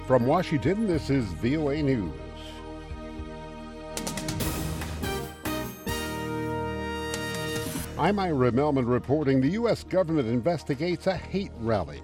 From Washington, this is VOA News. I'm Ira Melman reporting the U.S. government investigates a hate rally.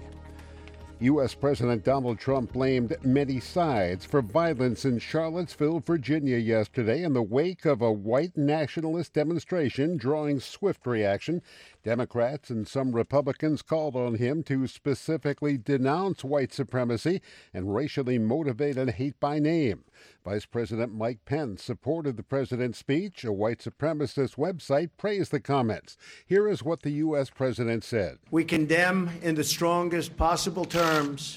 U.S. President Donald Trump blamed many sides for violence in Charlottesville, Virginia yesterday in the wake of a white nationalist demonstration drawing swift reaction. Democrats and some Republicans called on him to specifically denounce white supremacy and racially motivated hate by name. Vice President Mike Pence supported the president's speech. A white supremacist website praised the comments. Here is what the U.S. president said. We condemn in the strongest possible terms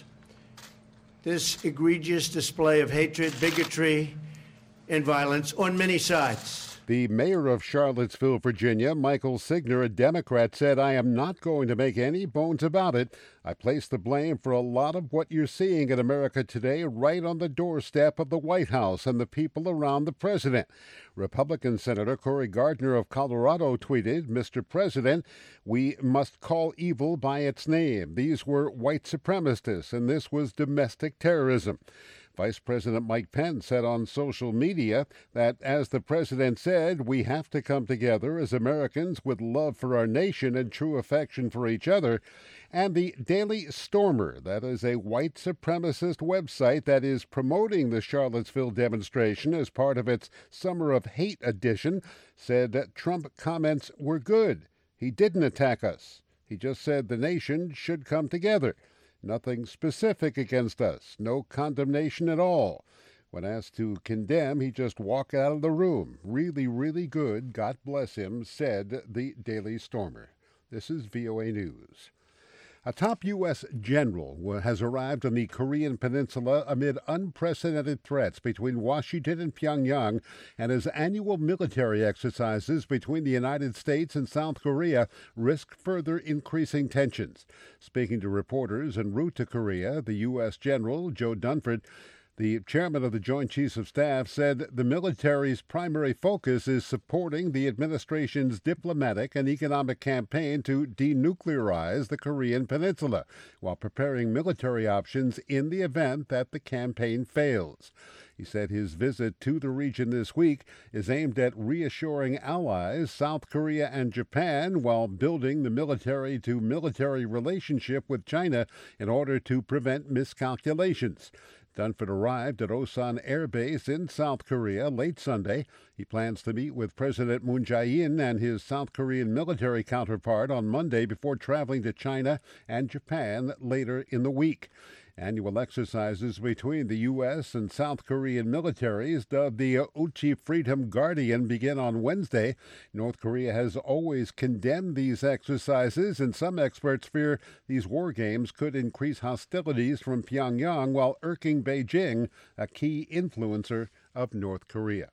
this egregious display of hatred, bigotry, and violence on many sides. The mayor of Charlottesville, Virginia, Michael Signer, a Democrat, said, "I am not going to make any bones about it. I place the blame for a lot of what you're seeing in America today right on the doorstep of the White House and the people around the president." Republican Senator Cory Gardner of Colorado tweeted, "Mr. President, we must call evil by its name. These were white supremacists, and this was domestic terrorism." Vice President Mike Pence said on social media that, as the president said, we have to come together as Americans with love for our nation and true affection for each other. And the Daily Stormer, that is a white supremacist website that is promoting the Charlottesville demonstration as part of its Summer of Hate edition, said that Trump comments were good. He didn't attack us. He just said the nation should come together. Nothing specific against us. No condemnation at all. When asked to condemn, he just walked out of the room. Really, really good. God bless him, said the Daily Stormer. This is VOA News. A top U.S. general has arrived on the Korean Peninsula amid unprecedented threats between Washington and Pyongyang, and as annual military exercises between the United States and South Korea risk further increasing tensions. Speaking to reporters en route to Korea, the U.S. General Joe Dunford, the chairman of the Joint Chiefs of Staff, said the military's primary focus is supporting the administration's diplomatic and economic campaign to denuclearize the Korean Peninsula, while preparing military options in the event that the campaign fails. He said his visit to the region this week is aimed at reassuring allies, South Korea and Japan, while building the military-to-military relationship with China in order to prevent miscalculations. Dunford arrived at Osan Air Base in South Korea late Sunday. He plans to meet with President Moon Jae-in and his South Korean military counterpart on Monday before traveling to China and Japan later in the week. Annual exercises between the U.S. and South Korean militaries, dubbed the Uchi Freedom Guardian, begin on Wednesday. North Korea has always condemned these exercises, and some experts fear these war games could increase hostilities from Pyongyang while irking Beijing, a key influencer of North Korea.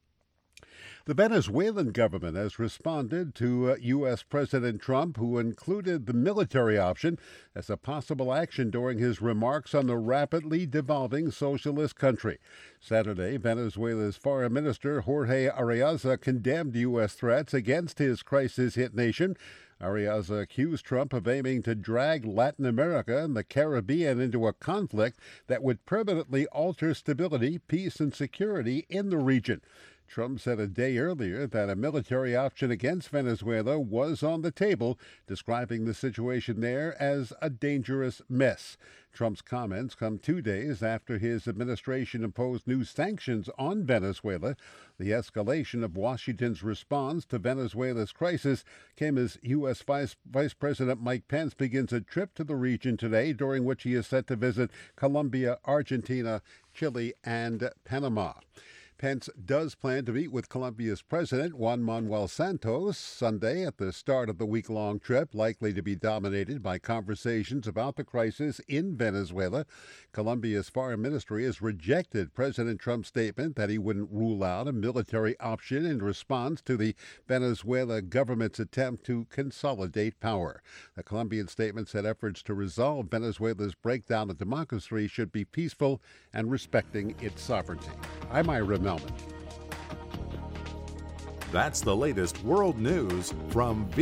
The Venezuelan government has responded to U.S. President Trump, who included the military option as a possible action during his remarks on the rapidly devolving socialist country. Saturday, Venezuela's Foreign Minister Jorge Arreaza condemned U.S. threats against his crisis-hit nation. Arreaza accused Trump of aiming to drag Latin America and the Caribbean into a conflict that would permanently alter stability, peace, and security in the region. Trump said a day earlier that a military option against Venezuela was on the table, describing the situation there as a dangerous mess. Trump's comments come 2 days after his administration imposed new sanctions on Venezuela. The escalation of Washington's response to Venezuela's crisis came as U.S. Vice President Mike Pence begins a trip to the region today, during which he is set to visit Colombia, Argentina, Chile, and Panama. Pence does plan to meet with Colombia's president, Juan Manuel Santos, Sunday at the start of the week-long trip, likely to be dominated by conversations about the crisis in Venezuela. Colombia's foreign ministry has rejected President Trump's statement that he wouldn't rule out a military option in response to the Venezuela government's attempt to consolidate power. The Colombian statement said efforts to resolve Venezuela's breakdown of democracy should be peaceful and respecting its sovereignty. I'm Ira Melman. That's the latest world news from